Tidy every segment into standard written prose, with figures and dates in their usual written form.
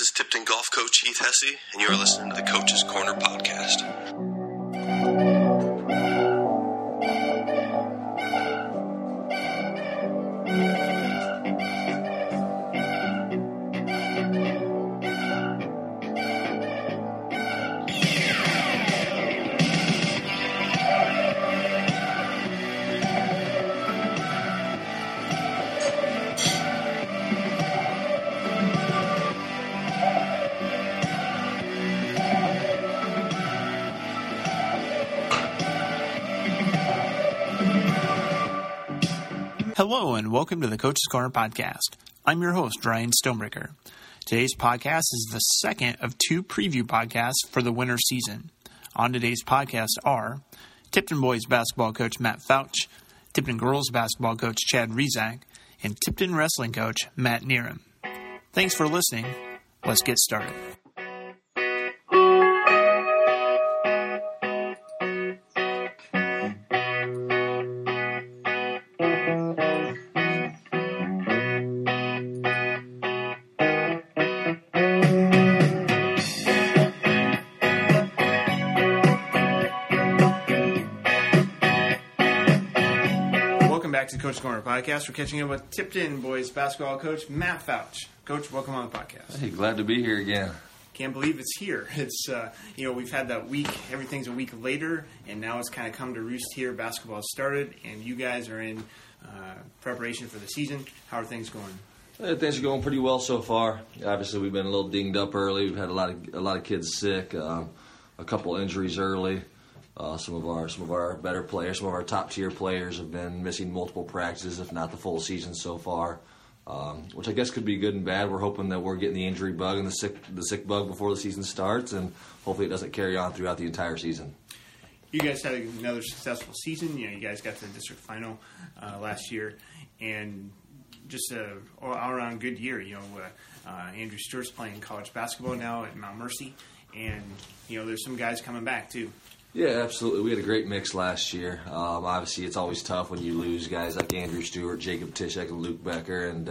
is Tipton Golf Coach Heath Hesse, and you are listening to the Coach's Corner podcast. Hello and welcome to the Coach's Corner podcast. I'm your host, Ryan Stonebreaker. Today's podcast is the second of two preview podcasts for the winter season. On today's podcast are Tipton boys basketball coach Matt Fouch, Tipton girls basketball coach Chad Rizak, and Tipton wrestling coach Matt Neeram. Thanks for listening. Let's get started. Back to the Coach's Corner podcast. We're catching up with Tipton boys basketball coach Matt Fouch. Coach, welcome on the podcast. Hey, glad to be here again. Can't believe it's here. It's we've had that week. Everything's a week later, and now it's kind of come to roost here. Basketball started, and you guys are in preparation for the season. How are things going? Things are going pretty well so far. Obviously, we've been a little dinged up early. We've had a lot of kids sick, a couple injuries early. Some of our better players, some of our top tier players have been missing multiple practices, if not the full season so far, which I guess could be good and bad. We're hoping that we're getting the injury bug and the sick bug before the season starts, and hopefully it doesn't carry on throughout the entire season. You guys had another successful season. You guys got to the district final last year, and just an all-around good year. Andrew Stewart's playing college basketball now at Mount Mercy, and there's some guys coming back too. Yeah, absolutely. We had a great mix last year. Obviously, it's always tough when you lose guys like Andrew Stewart, Jacob Tishek, and Luke Becker, and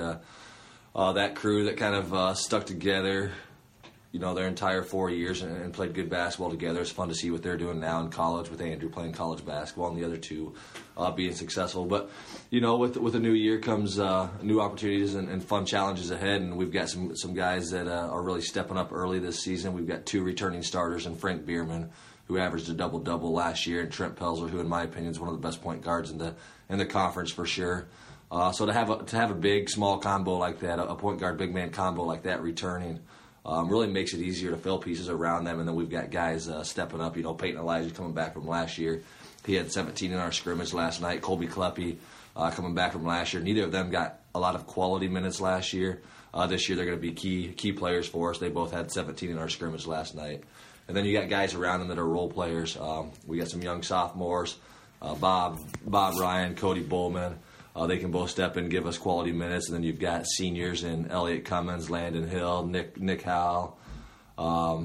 that crew that kind of stuck together, their entire 4 years and played good basketball together. It's fun to see what they're doing now in college with Andrew playing college basketball and the other two being successful. But, with a new year comes new opportunities and fun challenges ahead, and we've got some guys that are really stepping up early this season. We've got two returning starters in Frank Bierman, who averaged a double-double last year, and Trent Pelzer, who in my opinion is one of the best point guards in the conference for sure. So to have a big small combo like that, a point guard big man combo like that returning, really makes it easier to fill pieces around them. And then we've got guys stepping up. Peyton Elijah coming back from last year, he had 17 in our scrimmage last night. Colby Kleppe coming back from last year. Neither of them got a lot of quality minutes last year. This year they're going to be key players for us. They both had 17 in our scrimmage last night. And then you got guys around them that are role players. We got some young sophomores, Bob Ryan, Cody Bowman. They can both step in and give us quality minutes. And then you've got seniors in Elliot Cummins, Landon Hill, Nick Howell. All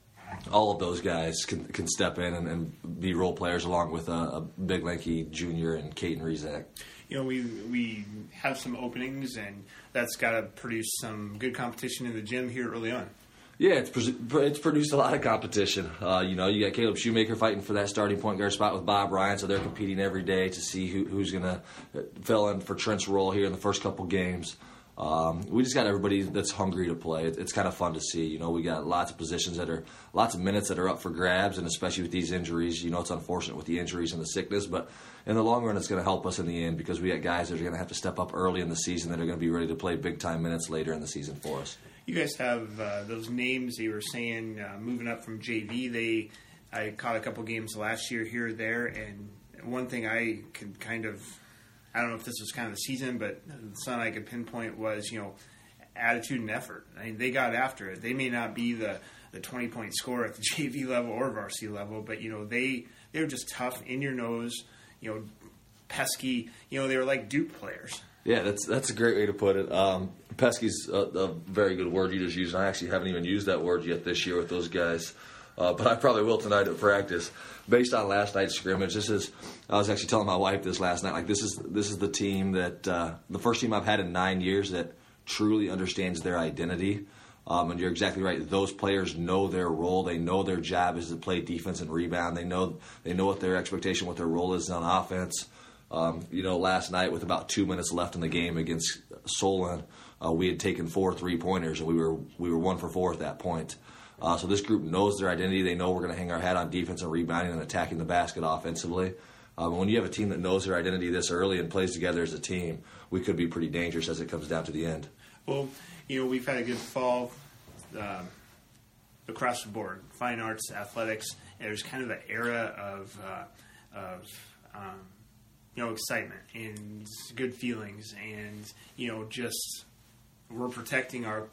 of those guys can step in and be role players along with a big, lanky junior and Caden Rizak. We have some openings, and that's got to produce some good competition in the gym here early on. Yeah, it's produced a lot of competition. You got Caleb Shoemaker fighting for that starting point guard spot with Bob Ryan, so they're competing every day to see who's going to fill in for Trent's role here in the first couple games. We just got everybody that's hungry to play. It's kind of fun to see. We got lots of minutes that are up for grabs, and especially with these injuries, it's unfortunate with the injuries and the sickness, but in the long run, it's going to help us in the end because we got guys that are going to have to step up early in the season that are going to be ready to play big-time minutes later in the season for us. You guys have those names you were saying moving up from JV. I caught a couple games last year here or there, and one thing I could I don't know if this was kind of the season, but something I could pinpoint was, attitude and effort. I mean, they got after it. They may not be the 20-point scorer at the JV level or varsity level, but, they're just tough, in your nose, pesky. They were like Duke players. Yeah, that's a great way to put it. Pesky's a very good word you just used. I actually haven't even used that word yet this year with those guys, but I probably will tonight at practice. Based on last night's scrimmage, I was actually telling my wife this last night. Like this is the team that the first team I've had in 9 years that truly understands their identity. And you're exactly right. Those players know their role. They know their job is to play defense and rebound. They know what their expectation, what their role is on offense. Last night with about 2 minutes left in the game against Solon, we had taken 4 3-pointers, and we were 1 for 4 at that point. So this group knows their identity. They know we're going to hang our hat on defense and rebounding and attacking the basket offensively. When you have a team that knows their identity this early and plays together as a team, we could be pretty dangerous as it comes down to the end. Well, we've had a good fall across the board, fine arts, athletics. And there's kind of an era of excitement and good feelings, and just we're protecting our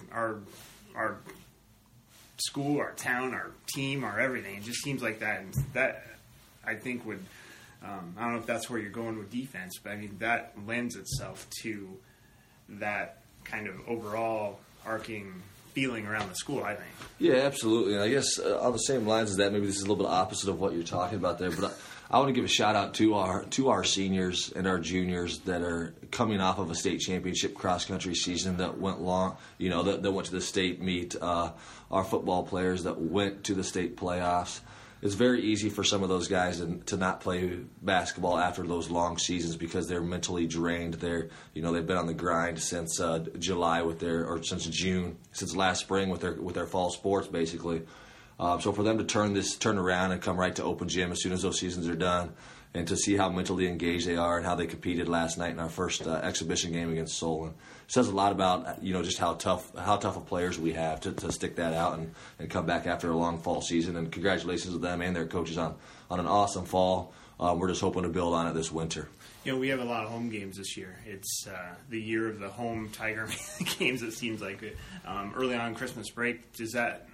school, our town, our team, our everything. It just seems like that, and that I think would. I don't know if that's where you're going with defense, but I mean that lends itself to that kind of overall arcing feeling around the school, I think. Yeah, absolutely. And I guess on the same lines as that, maybe this is a little bit opposite of what you're talking about there, but I want to give a shout out to our seniors and our juniors that are coming off of a state championship cross country season that went long. That went to the state meet. Our football players that went to the state playoffs. It's very easy for some of those guys to not play basketball after those long seasons because they're mentally drained. They've been on the grind since July since June, since last spring with their fall sports basically. So for them to turn around and come right to open gym as soon as those seasons are done, and to see how mentally engaged they are and how they competed last night in our first exhibition game against Solon says a lot about just how tough of players we have to stick that out and come back after a long fall season. And congratulations to them and their coaches on an awesome fall. We're just hoping to build on it this winter. We have a lot of home games this year. It's the year of the home Tiger games. It seems like early on Christmas break. Does that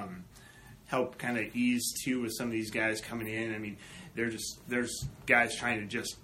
help kind of ease too with some of these guys coming in? I mean, there's guys trying to just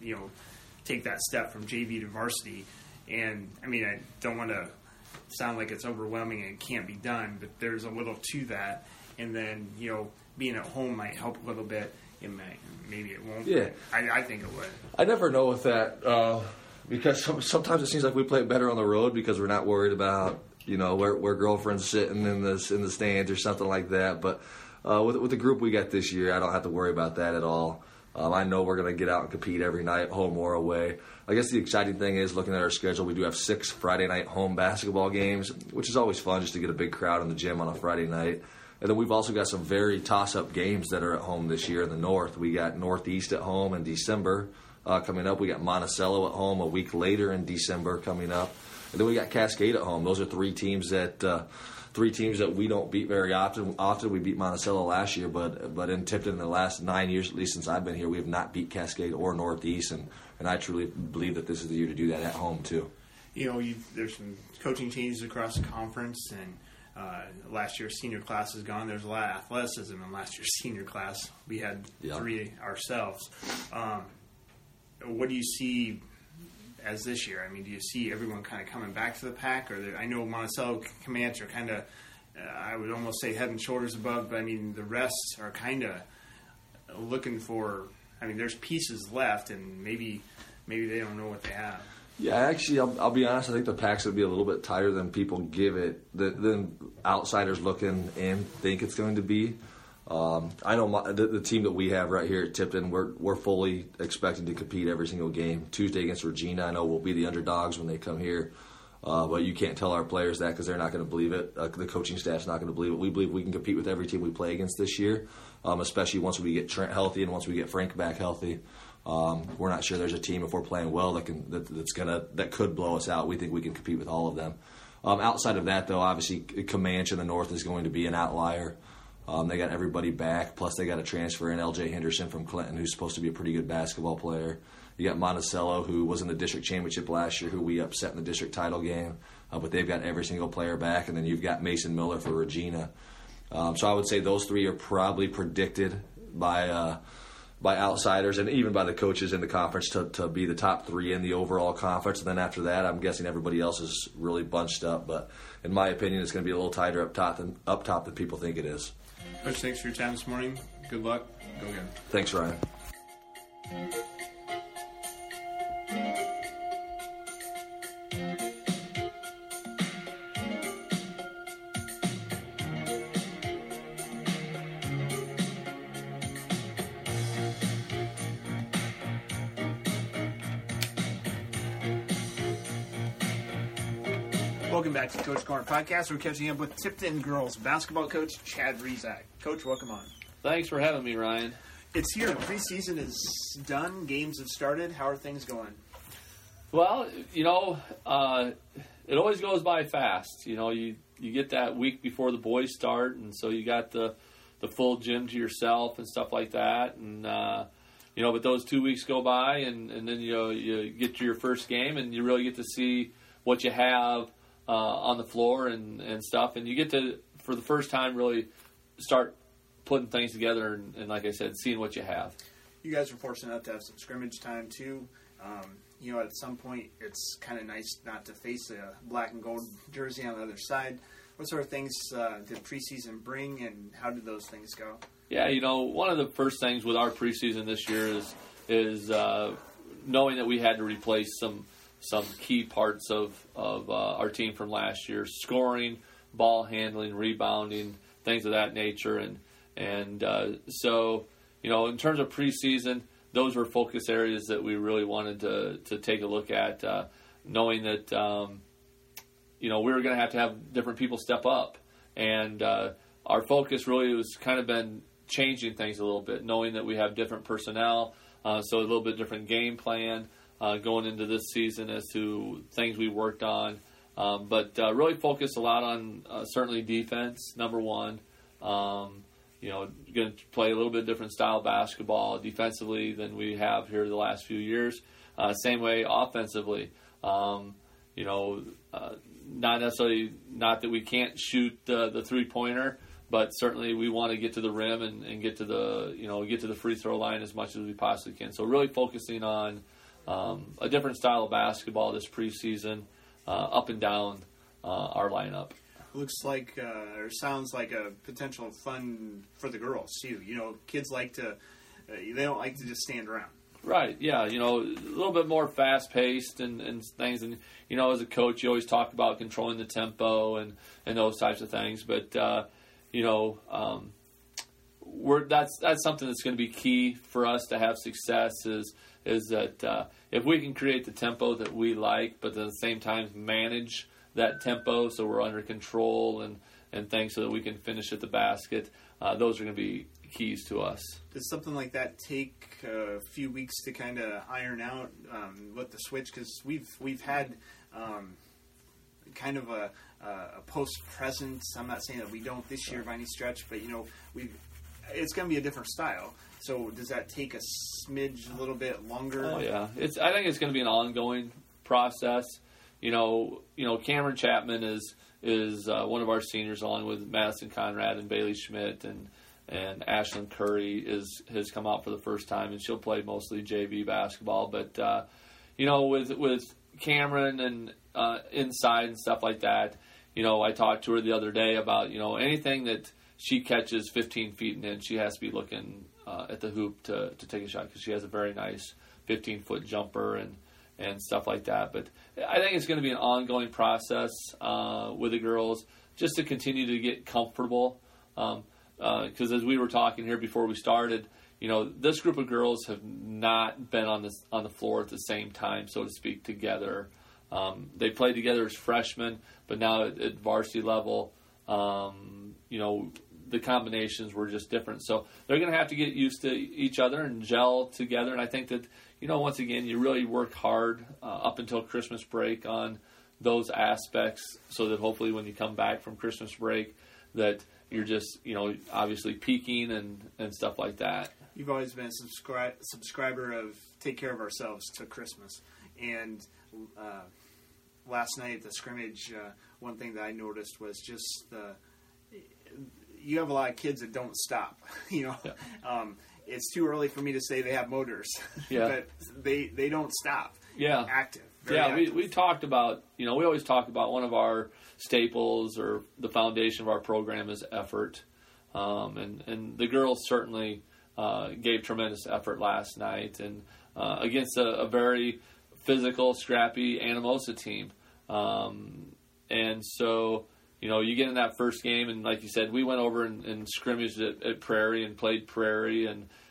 take that step from JV to varsity, and I mean I don't want to sound like it's overwhelming and it can't be done, but there's a little to that, and then being at home might help a little bit. It might, maybe it won't. Yeah, I think it would. I never know with that because sometimes it seems like we play better on the road because we're not worried about where girlfriend's sitting in the stands or something like that, but. With the group we got this year, I don't have to worry about that at all. I know we're going to get out and compete every night, home or away. I guess the exciting thing is, looking at our schedule, we do have 6 Friday night home basketball games, which is always fun just to get a big crowd in the gym on a Friday night. And then we've also got some very toss-up games that are at home this year in the North. We got Northeast at home in December coming up. We got Monticello at home a week later in December coming up. And then we got Cascade at home. Those are 3 teams that we don't beat very often. Often we beat Monticello last year, but in Tipton in the last 9 years, at least since I've been here, we have not beat Cascade or Northeast, and I truly believe that this is the year to do that at home too. There's some coaching changes across the conference, and last year's senior class is gone. There's a lot of athleticism in last year's senior class. We had 3 ourselves. What do you see as this year? I mean, do you see everyone kind of coming back to the pack? Or I know Monticello Comanche are kind of, I would almost say head and shoulders above, but I mean, the rest are kind of looking for, I mean, there's pieces left, and maybe they don't know what they have. Yeah, actually, I'll be honest, I think the pack's going to be a little bit tighter than people give it, than outsiders looking in think it's going to be. I know the team that we have right here at Tipton, we're fully expecting to compete every single game. Tuesday against Regina, I know we'll be the underdogs when they come here, but you can't tell our players that because they're not going to believe it. The coaching staff's not going to believe it. We believe we can compete with every team we play against this year, especially once we get Trent healthy and once we get Frank back healthy. We're not sure there's a team, if we're playing well, that could blow us out. We think we can compete with all of them. Outside of that, though, obviously Comanche in the North is going to be an outlier. They got everybody back, plus they got a transfer in L.J. Henderson from Clinton, who's supposed to be a pretty good basketball player. You got Monticello, who was in the district championship last year, who we upset in the district title game, but they've got every single player back. And then you've got Mason Miller for Regina. So I would say those 3 are probably predicted by outsiders and even by the coaches in the conference to be the top 3 in the overall conference. And then after that, I'm guessing everybody else is really bunched up. But in my opinion, it's going to be a little tighter up top than people think it is. Coach, thanks for your time this morning. Good luck. Go again. Thanks, Ryan. Welcome back to Coach Corner Podcast. We're catching up with Tipton girls basketball coach Chad Rizak. Coach, welcome on. Thanks for having me, Ryan. It's here. Preseason is done. Games have started. How are things going? Well, it always goes by fast. You get that week before the boys start, and so you got the full gym to yourself and stuff like that. And but those 2 weeks go by, and then you get to your first game, and you really get to see what you have on the floor and stuff, and you get to, for the first time, really start putting things together and like I said, seeing what you have. You guys were fortunate enough to have some scrimmage time too. At some point, it's kind of nice not to face a black and gold jersey on the other side. What sort of things did preseason bring, and how did those things go? Yeah, one of the first things with our preseason this year is knowing that we had to replace some key parts of our team from last year: scoring, ball handling, rebounding, things of that nature. So in terms of preseason, those were focus areas that we really wanted to take a look at, knowing that we were going to have different people step up, and our focus really was kind of been changing things a little bit, knowing that we have different personnel, so a little bit different game plan going into this season as to things we worked on, but really focused a lot on certainly defense, number one. Going to play a little bit different style basketball defensively than we have here the last few years. Same way offensively. Not necessarily, not that we can't shoot the 3-pointer, but certainly we want to get to the rim and get to the free throw line as much as we possibly can. So really focusing on a different style of basketball this preseason, up and down our lineup. Looks like or sounds like a potential fun for the girls too. Kids like to they don't like to just stand around. Right. Yeah. A little bit more fast paced and things. And as a coach, you always talk about controlling the tempo and those types of things. But that's something that's going to be key for us to have success. Is that if we can create the tempo that we like, but at the same time manage that tempo so we're under control and things so that we can finish at the basket, those are going to be keys to us. Does something like that take a few weeks to kind of iron out with the switch? Because we've had kind of a post-present. I'm not saying that we don't this year by any stretch, but it's going to be a different style. So does that take a smidge, a little bit longer? Oh yeah, I think it's going to be an ongoing process. Cameron Chapman is one of our seniors, along with Madison Conrad and Bailey Schmidt, and Ashlyn Curry has come out for the first time, and she'll play mostly JV basketball. But with Cameron and inside and stuff like that, I talked to her the other day about anything that she catches 15 feet and in, she has to be looking at the hoop to take a shot, because she has a very nice 15-foot jumper and stuff like that. But I think it's going to be an ongoing process with the girls, just to continue to get comfortable. Because as we were talking here before we started, this group of girls have not been on the floor at the same time, so to speak, together. They played together as freshmen, but now at varsity level, the combinations were just different. So they're going to have to get used to each other and gel together. And I think that, once again, you really work hard up until Christmas break on those aspects, so that hopefully when you come back from Christmas break that you're just, obviously peaking and stuff like that. You've always been a subscriber of Take Care of Ourselves to Christmas. And last night at the scrimmage, one thing that I noticed was just you have a lot of kids that don't stop. Yeah. It's too early for me to say they have motors, yeah. but they don't stop. Yeah, active. Active. We talked about, we always talk about one of our staples or the foundation of our program is effort, and the girls certainly gave tremendous effort last night, and against a very physical, scrappy Anamosa team, and so. You get in that first game, and like you said, we went over and scrimmaged at Prairie and played Prairie, and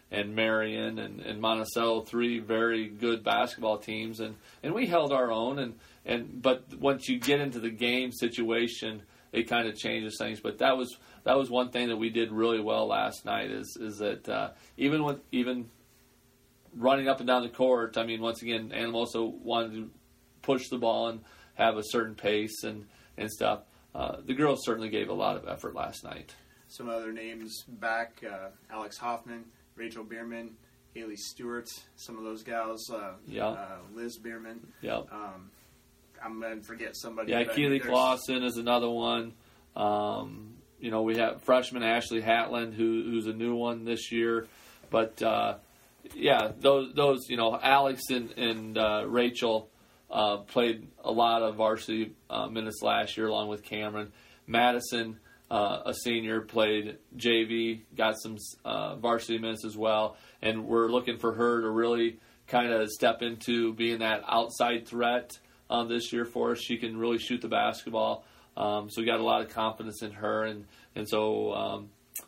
Marion and Monticello, 3 very good basketball teams, and we held our own. But once you get into the game situation, it kind of changes things. But that was one thing that we did really well last night is that even running up and down the court, I mean, once again, Anamosa wanted to push the ball and have a certain pace and stuff. The girls certainly gave a lot of effort last night. Some other names back, Alex Hoffman, Rachel Bierman, Haley Stewart, some of those gals, Liz Bierman. Yep. I'm going to forget somebody. Yeah, Keely Clausen is another one. We have freshman Ashley Hatland, who's a new one this year. But, those Alex and Rachel played a lot of varsity minutes last year along with Cameron. Madison, a senior, played JV, got some varsity minutes as well, and we're looking for her to really kind of step into being that outside threat this year for us. She can really shoot the basketball, so we got a lot of confidence in her, and so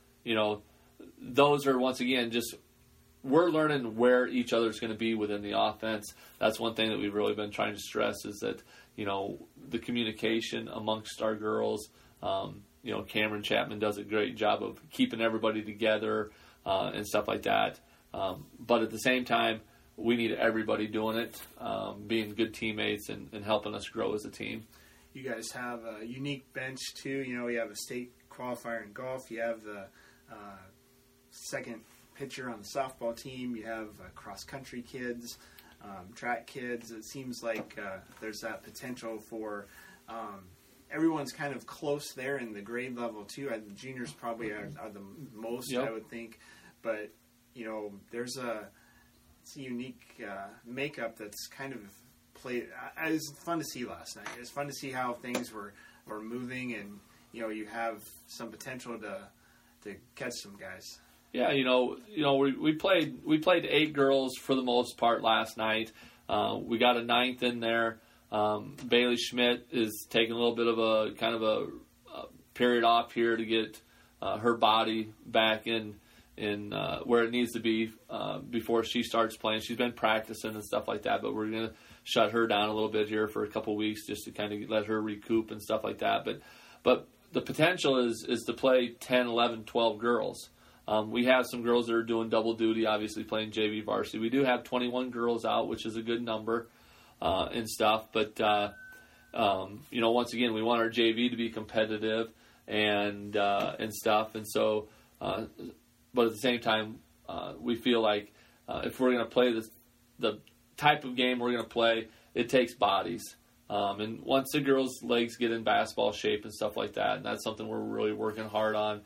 those are, once again, just we're learning where each other is going to be within the offense. That's one thing that we've really been trying to stress is that, the communication amongst our girls. Cameron Chapman does a great job of keeping everybody together and stuff like that. But at the same time, we need everybody doing it, being good teammates and helping us grow as a team. You guys have a unique bench, too. You have a state qualifier in golf. You have the second pitcher on the softball team. You have cross-country kids, track kids. It seems like there's that potential for everyone's kind of close there in the grade level, too. The juniors probably are the most, I would think. But, there's it's a unique makeup that's kind of played. It was fun to see last night. It was fun to see how things were moving, and, you have some potential to catch some guys. Yeah, we played 8 girls for the most part last night. We got a 9th in there. Bailey Schmidt is taking a little bit of a kind of a period off here to get her body back in where it needs to be before she starts playing. She's been practicing and stuff like that, but we're going to shut her down a little bit here for a couple weeks just to kind of let her recoup and stuff like that. But the potential is to play 10, 11, 12 girls. We have some girls that are doing double duty, obviously playing JV varsity. We do have 21 girls out, which is a good number. And stuff, but once again, we want our JV to be competitive and stuff, and so, but at the same time, we feel like if we're going to play the type of game we're going to play, it takes bodies, and once the girls' legs get in basketball shape and stuff like that, and that's something we're really working hard on,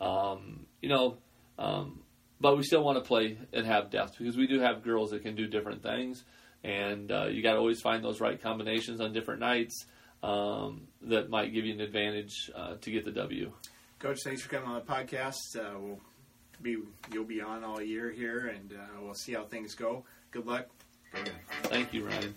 but we still want to play and have depth because we do have girls that can do different things. And you got to always find those right combinations on different nights that might give you an advantage to get the W. Coach, thanks for coming on the podcast. You'll be on all year here, and we'll see how things go. Good luck. Thank you, Ryan.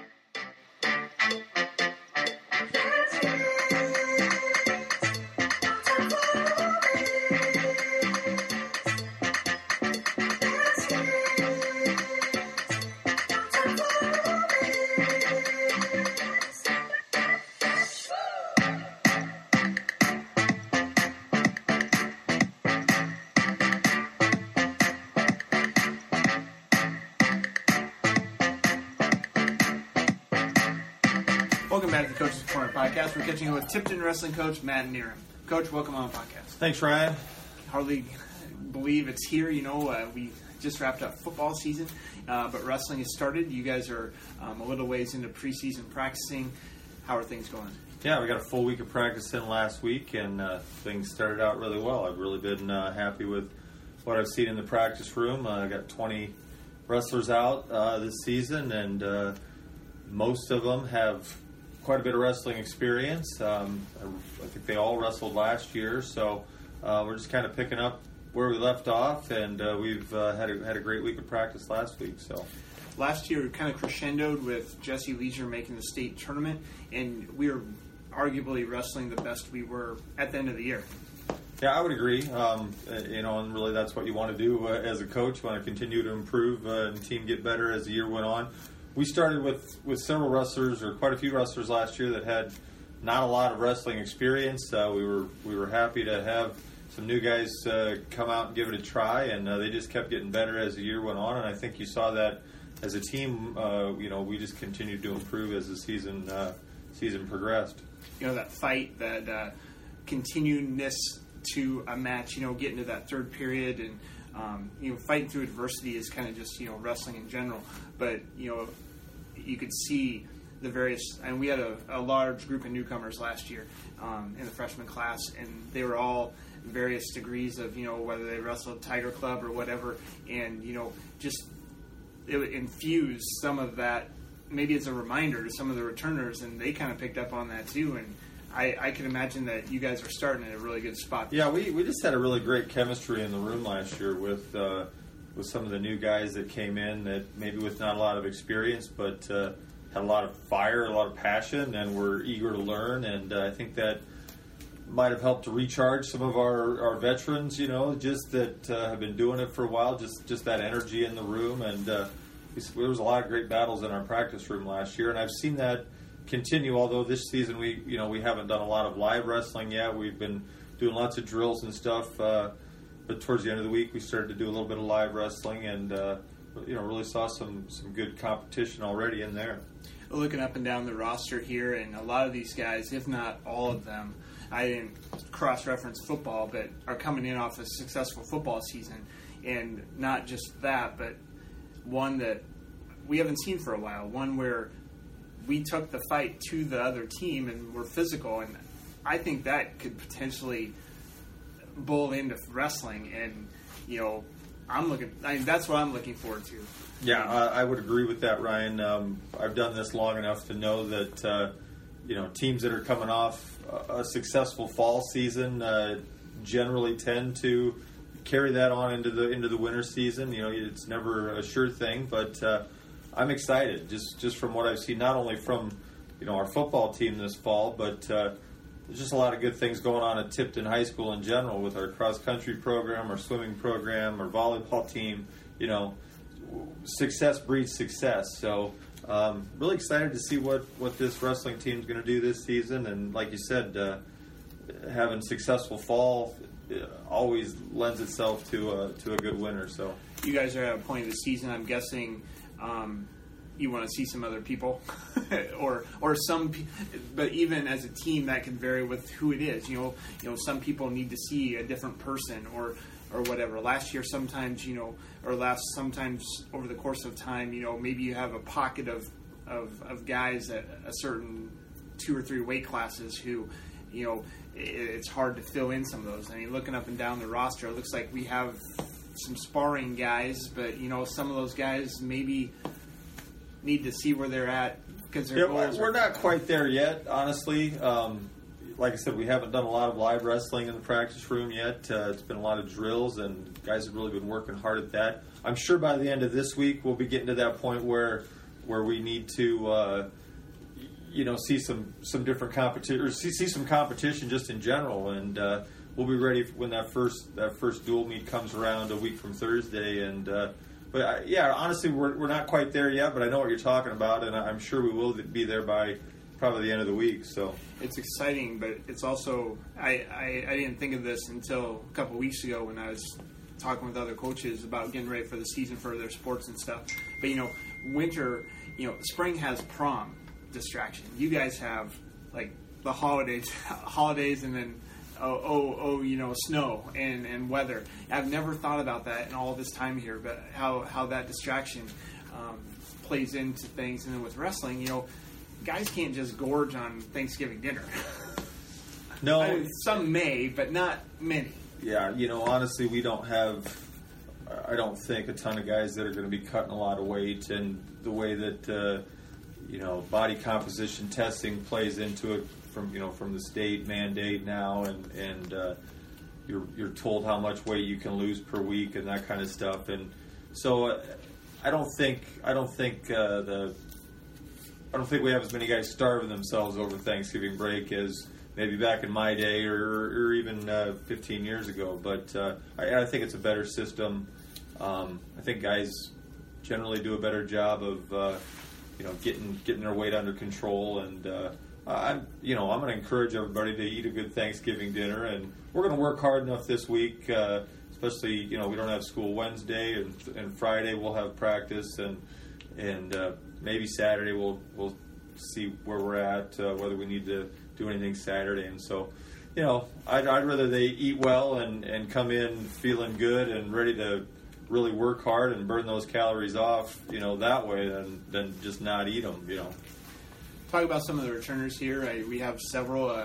Welcome back to the Coach's Corner podcast. We're catching up with Tipton Wrestling Coach Matt Neerum. Coach, welcome on the podcast. Thanks, Ryan. Hardly believe it's here. We just wrapped up football season, but wrestling has started. You guys are a little ways into preseason practicing. How are things going? Yeah, we got a full week of practice in last week, and things started out really well. I've really been happy with what I've seen in the practice room. I got 20 wrestlers out this season, and most of them have quite a bit of wrestling experience. I think they all wrestled last year, so we're just kind of picking up where we left off, and we've had a great week of practice last week. So last year, we kind of crescendoed with Jesse Leisure making the state tournament, and we were arguably wrestling the best we were at the end of the year. Yeah, I would agree. And really that's what you want to do as a coach. You want to continue to improve and the team get better as the year went on. We started with several wrestlers, or quite a few wrestlers last year that had not a lot of wrestling experience. We were happy to have some new guys come out and give it a try, and they just kept getting better as the year went on. And I think you saw that as a team. We just continued to improve as the season progressed. That fight, that continuedness to a match. Getting to that third period and fighting through adversity is kind of just wrestling in general. But you could see the various, and we had a large group of newcomers last year in the freshman class, and they were all various degrees of whether they wrestled Tiger Club or whatever, and just it would infuse some of that maybe as a reminder to some of the returners, and they kind of picked up on that too. And I can imagine that you guys are starting at a really good spot. Yeah, we just had a really great chemistry in the room last year with some of the new guys that came in that maybe with not a lot of experience, but had a lot of fire, a lot of passion, and were eager to learn. And I think that might have helped to recharge some of our veterans, just that have been doing it for a while, just that energy in the room. And there was a lot of great battles in our practice room last year, and I've seen that continue, although this season we haven't done a lot of live wrestling yet. We've been doing lots of drills and stuff, but towards the end of the week we started to do a little bit of live wrestling, and really saw some good competition already in there. Looking up and down the roster here, and a lot of these guys, if not all of them, I didn't cross-reference football, but are coming in off a successful football season. And not just that, but one that we haven't seen for a while, one where we took the fight to the other team and were physical, and I think that could potentially bowl into wrestling. And that's what I'm looking forward to. Yeah, I would agree with that, Ryan. I've done this long enough to know that teams that are coming off a successful fall season generally tend to carry that on into the winter season. It's never a sure thing, but I'm excited just from what I've seen, not only from our football team this fall, but there's just a lot of good things going on at Tipton High School in general with our cross country program, our swimming program, our volleyball team. Success breeds success. So really excited to see what this wrestling team is going to do this season. And like you said, having successful fall always lends itself to a good winter. So you guys are at a point of the season, I'm guessing, you want to see some other people or some, but even as a team that can vary with who it is. Some people need to see a different person or whatever. Last year, sometimes, sometimes over the course of time, maybe you have a pocket of guys at a certain 2 or 3 weight classes who, it's hard to fill in some of those. I mean, looking up and down the roster, it looks like we have some sparring guys, but, some of those guys maybe need to see where they're at because their goals we're not quite there yet, honestly. Like I said, we haven't done a lot of live wrestling in the practice room yet. It's been a lot of drills, and guys have really been working hard at that. I'm sure by the end of this week we'll be getting to that point where we need to, see some different competition, or see some competition just in general, and we'll be ready when that first dual meet comes around a week from Thursday. And honestly, we're not quite there yet, but I know what you're talking about, and I'm sure we will be there by probably the end of the week. So it's exciting, but it's also I didn't think of this until a couple of weeks ago when I was talking with other coaches about getting ready for the season for their sports and stuff. But winter, spring has prom distraction. You guys have like the holidays, and then snow and weather. I've never thought about that in all this time here, but how that distraction plays into things. And then with wrestling, guys can't just gorge on Thanksgiving dinner. No. I mean, some may, but not many. Yeah, honestly, we don't have, I don't think, a ton of guys that are going to be cutting a lot of weight, and the way that, body composition testing plays into it from the state mandate now, and you're told how much weight you can lose per week and that kind of stuff. And so I don't think we have as many guys starving themselves over Thanksgiving break as maybe back in my day, or even 15 years ago. But I think it's a better system. I think guys generally do a better job of getting their weight under control. And I'm going to encourage everybody to eat a good Thanksgiving dinner, and we're going to work hard enough this week. Especially, we don't have school Wednesday, and Friday we'll have practice, and maybe Saturday we'll see where we're at, whether we need to do anything Saturday. And so, I'd rather they eat well and come in feeling good and ready to really work hard and burn those calories off, that way than just not eat them, Talk about some of the returners here. We have several.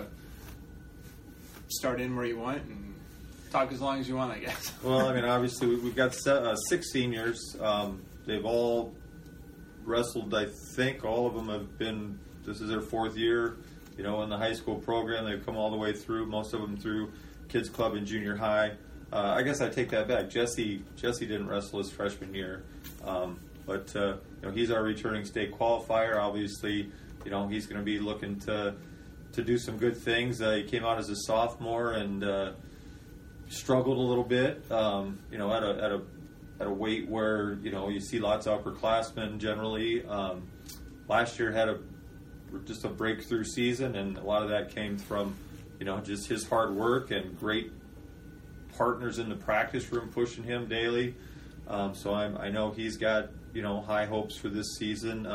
Start in where you want and talk as long as you want, I guess. Well, obviously we've got 6 seniors. They've all wrestled. I think all of them have been. This is their 4th year, in the high school program. They've come all the way through. Most of them through kids club and junior high. I guess I take that back. Jesse didn't wrestle his freshman year, but he's our returning state qualifier. Obviously, he's going to be looking to do some good things. He came out as a sophomore and struggled a little bit. At a weight where you see lots of upperclassmen generally. Last year had just a breakthrough season, and a lot of that came from just his hard work and great partners in the practice room pushing him daily. So I know he's got high hopes for this season.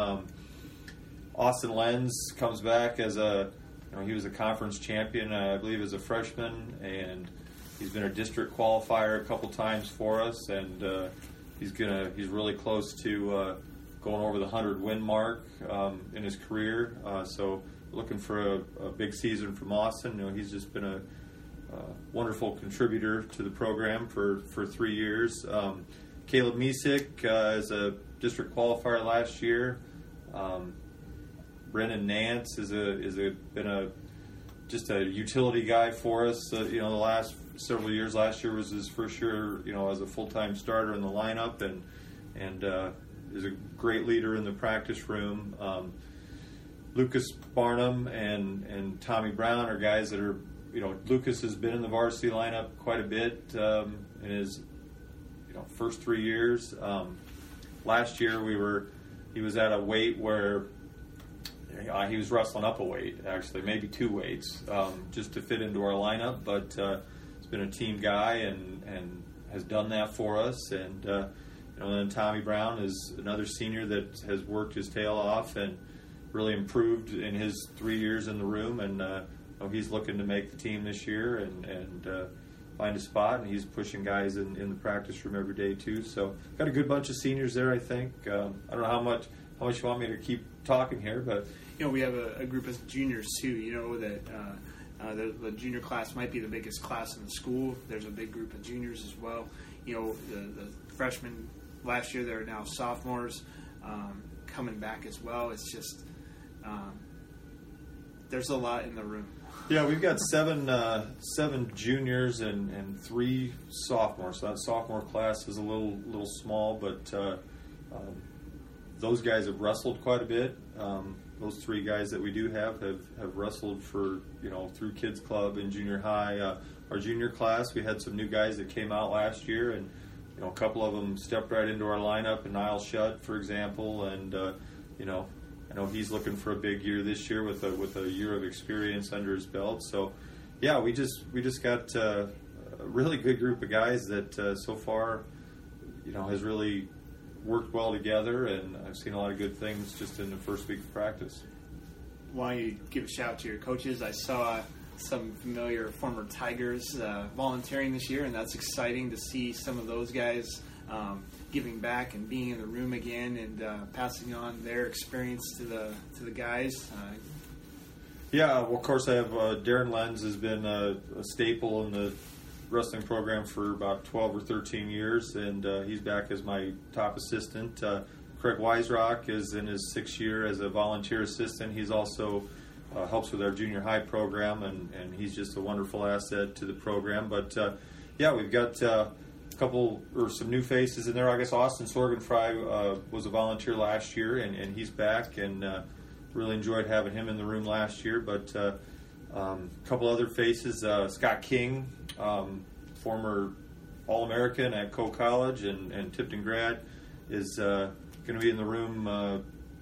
Austin Lenz comes back as he was a conference champion, I believe, as a freshman, and he's been a district qualifier a couple times for us, and he's really close to going over the 100-win mark in his career. So looking for a big season from Austin. He's just been a wonderful contributor to the program for 3 years. Caleb Misik is a district qualifier last year. Brennan Nance been just a utility guy for us. The last several years. Last year was his first year, as a full-time starter in the lineup, and is a great leader in the practice room. Lucas Barnum and Tommy Brown are guys that are, Lucas has been in the varsity lineup quite a bit in his first 3 years. Last year he was at a weight where he was wrestling up a weight, actually, maybe 2 weights, just to fit into our lineup. But he's been a team guy and has done that for us. And then Tommy Brown is another senior that has worked his tail off and really improved in his 3 years in the room. And he's looking to make the team this year and find a spot. And he's pushing guys in the practice room every day too. So got a good bunch of seniors there, I think. I don't know how much you want me to keep talking here, but we have a group of juniors too. That the junior class might be the biggest class in the school. There's a big group of juniors as well. The freshmen last year, they're now sophomores coming back as well. It's just there's a lot in the room. Yeah, we've got seven juniors and 3 sophomores. So that sophomore class is a little small, but those guys have wrestled quite a bit. Those 3 guys that we do have wrestled for through kids club and junior high. Our junior class, we had some new guys that came out last year, and a couple of them stepped right into our lineup. And Niall Shutt, for example, and I know he's looking for a big year this year with a year of experience under his belt. So, yeah, we just got a really good group of guys that so far, has really worked well together, and I've seen a lot of good things just in the first week of practice. Why don't you give a shout out to your coaches? I saw some familiar former Tigers volunteering this year, and that's exciting to see some of those guys giving back and being in the room again and passing on their experience to the guys. Yeah, well, of course, I have Darren Lenz has been a staple in the wrestling program for about 12 or 13 years, and he's back as my top assistant. Craig Weisrock is in his 6th year as a volunteer assistant. He's also helps with our junior high program, and he's just a wonderful asset to the program. But, yeah, we've got some new faces in there. I guess Austin Sorgenfrey was a volunteer last year, and he's back, and really enjoyed having him in the room last year. But A couple other faces, Scott King, former All-American at Coe College and Tipton grad, is going to be in the room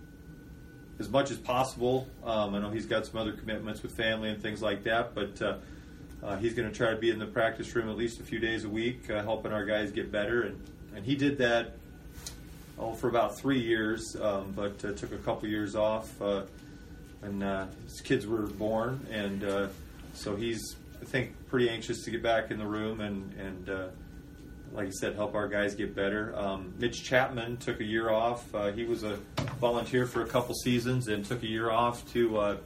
as much as possible. I know he's got some other commitments with family and things like that, but he's going to try to be in the practice room at least a few days a week, helping our guys get better. And he did that for about 3 years, but took a couple years off when his kids were born. And so he's, I think, pretty anxious to get back in the room and like I said, help our guys get better. Mitch Chapman took a year off. He was a volunteer for a couple seasons and took a year off to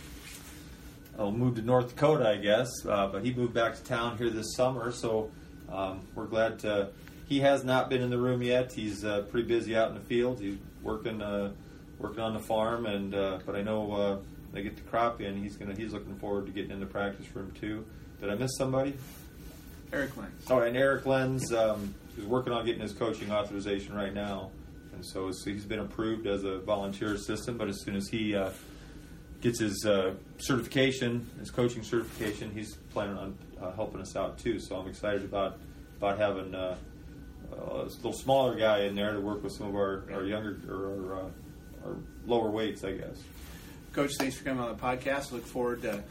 move to North Dakota, I guess. But he moved back to town here this summer, so we're glad he has not been in the room yet. He's pretty busy out in the field. He's working on the farm, and but I know they get the crop in. He's looking forward to getting in the practice room too. Did I miss somebody? Eric Lenz. Oh, and Eric Lenz is working on getting his coaching authorization right now, and so he's been approved as a volunteer assistant. But as soon as he gets his certification, his coaching certification, he's planning on helping us out too. So I'm excited about having a little smaller guy in there to work with some of our younger or our lower weights, I guess. Coach, thanks for coming on the podcast. Look forward to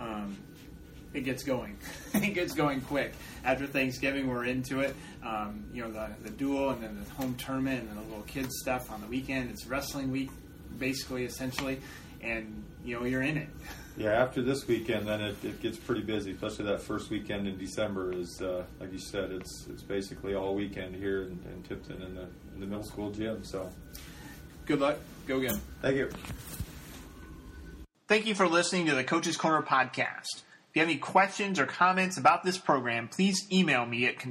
it gets going. It gets going quick. After Thanksgiving, we're into it. The duel and then the home tournament and then the little kids stuff on the weekend. It's wrestling week, basically, essentially, and you're in it. Yeah, after this weekend, then it gets pretty busy, especially that first weekend in December is, like you said, it's basically all weekend here in Tipton in the middle school gym. So, good luck. Go again. Thank you. Thank you for listening to the Coach's Corner podcast. If you have any questions or comments about this program, please email me at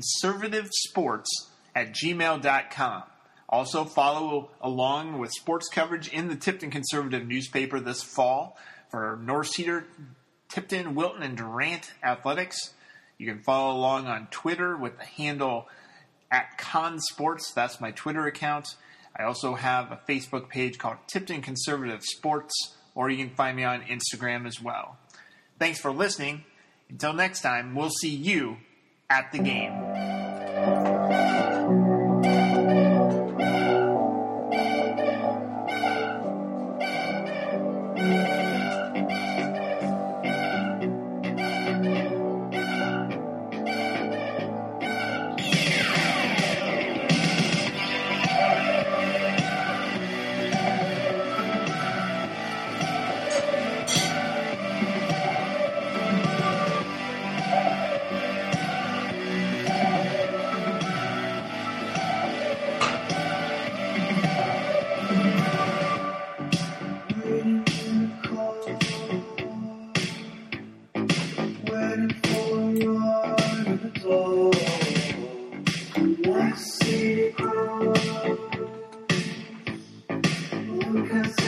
conservativesports@gmail.com. Also, follow along with sports coverage in the Tipton Conservative newspaper this fall for North Cedar, Tipton, Wilton, and Durant athletics. You can follow along on Twitter with the handle @ConSports. That's my Twitter account. I also have a Facebook page called Tipton Conservative Sports, or you can find me on Instagram as well. Thanks for listening. Until next time, we'll see you at the game. Because